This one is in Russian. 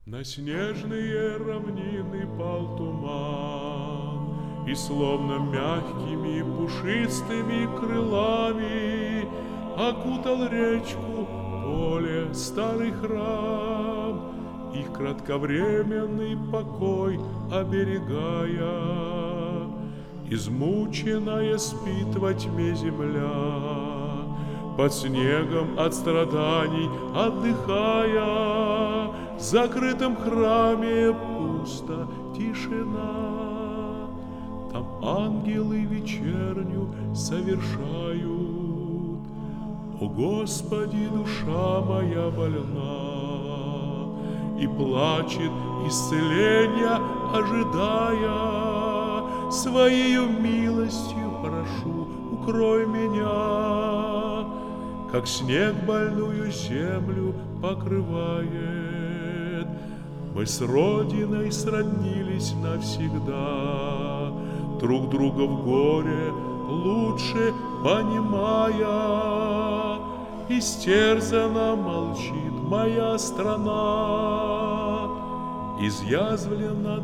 На снежные равнины пал туман, И словно мягкими пушистыми крылами Окутал речку, поле, старый храм, Их кратковременный покой оберегая. Измученная спит во тьме земля, Под снегом от страданий отдыхая. В закрытом храме пусто, тишина, Там ангелы вечерню совершают. О Господи, душа моя больна И плачет, исцеления ожидая. Своею милостью прошу, укрой меня, Как снег больную землю покрывает. Мы с Родиной сроднились навсегда, Друг друга в горе лучше понимая. Истерзана молчит моя страна, изъязвлена